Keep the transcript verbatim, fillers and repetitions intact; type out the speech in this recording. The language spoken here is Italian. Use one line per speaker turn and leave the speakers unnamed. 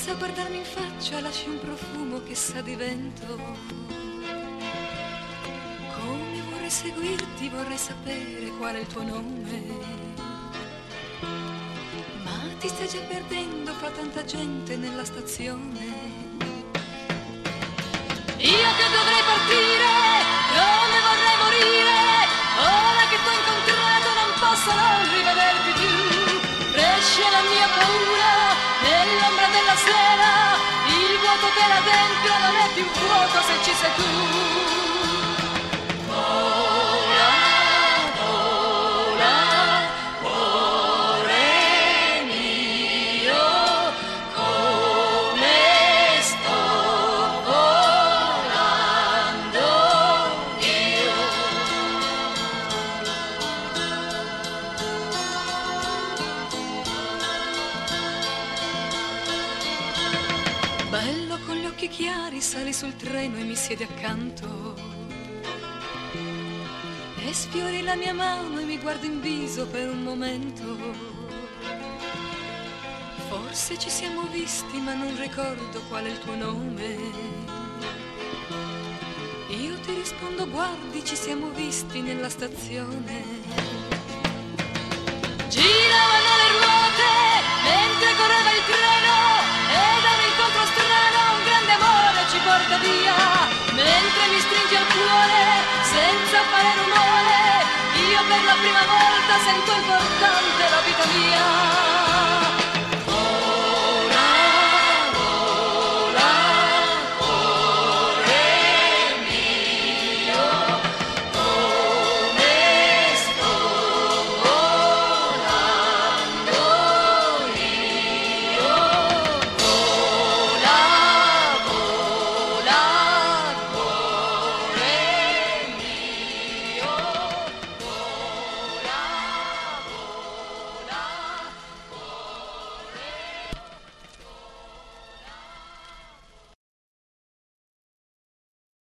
senza guardarmi in faccia lasci un profumo che sa di vento. Come vorrei seguirti, vorrei sapere qual è il tuo nome, ma ti stai già perdendo fra tanta gente nella stazione. Io che dovrei partire, come vorrei morire, ora che t'ho incontrato non posso non rivederti più. Cresce la mia paura nell'ombra della sera, il vuoto che là dentro non è più vuoto se ci sei tu. Vola, vola, cuore mio, come sto volando io. Bello con gli occhi chiari, sali sul treno e mi siedi accanto e sfiori la mia mano e mi guardi in viso per un momento. Forse ci siamo visti ma non ricordo qual è il tuo nome. Io ti rispondo guardi ci siamo visti nella stazione. Giravano le ruote mentre correva il treno e da un incontro strano un grande amore ci porta via. Mentre mi stringi al cuore senza fare rumore, io per la prima volta sento importante la vita mia.